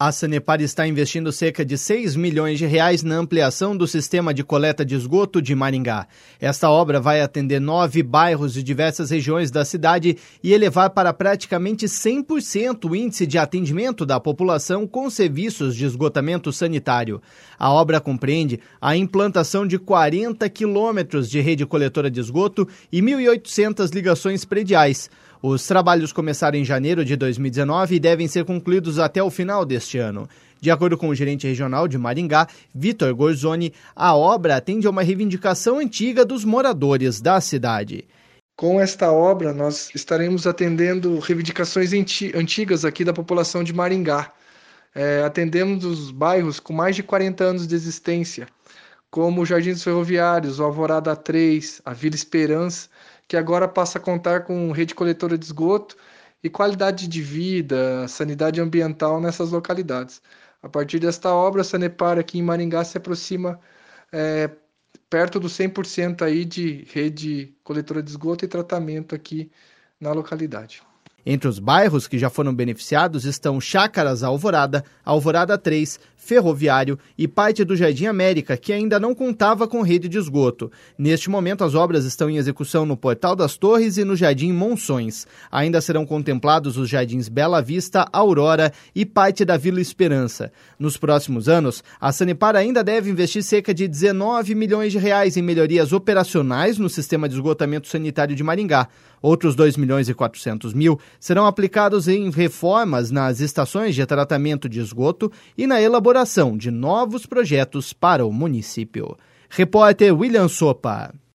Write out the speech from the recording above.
A Sanepar está investindo cerca de R$6 milhões na ampliação do sistema de coleta de esgoto de Maringá. Esta obra vai atender 9 bairros de diversas regiões da cidade e elevar para praticamente 100% o índice de atendimento da população com serviços de esgotamento sanitário. A obra compreende a implantação de 40 quilômetros de rede coletora de esgoto e 1.800 ligações prediais. Os trabalhos começaram em janeiro de 2019 e devem ser concluídos até o final deste ano. De acordo com o gerente regional de Maringá, Vitor Gorzoni, a obra atende a uma reivindicação antiga dos moradores da cidade. Com esta obra, nós estaremos atendendo reivindicações antigas aqui da população de Maringá. Atendemos os bairros com mais de 40 anos de existência, como o Jardim dos Ferroviários, o Alvorada 3, a Vila Esperança, que agora passa a contar com rede coletora de esgoto e qualidade de vida, sanidade ambiental nessas localidades. A partir desta obra, a Sanepar aqui em Maringá se aproxima perto do 100% aí de rede coletora de esgoto e tratamento aqui na localidade. Entre os bairros que já foram beneficiados estão Chácaras Alvorada, Alvorada 3, Ferroviário e parte do Jardim América, que ainda não contava com rede de esgoto. Neste momento, as obras estão em execução no Portal das Torres e no Jardim Monções. Ainda serão contemplados os jardins Bela Vista, Aurora e parte da Vila Esperança. Nos próximos anos, a Sanepar ainda deve investir cerca de R$19 milhões em melhorias operacionais no sistema de esgotamento sanitário de Maringá. Outros R$2.400.000 serão aplicados em reformas nas estações de tratamento de esgoto e na elaboração de novos projetos para o município. Repórter William Sopa.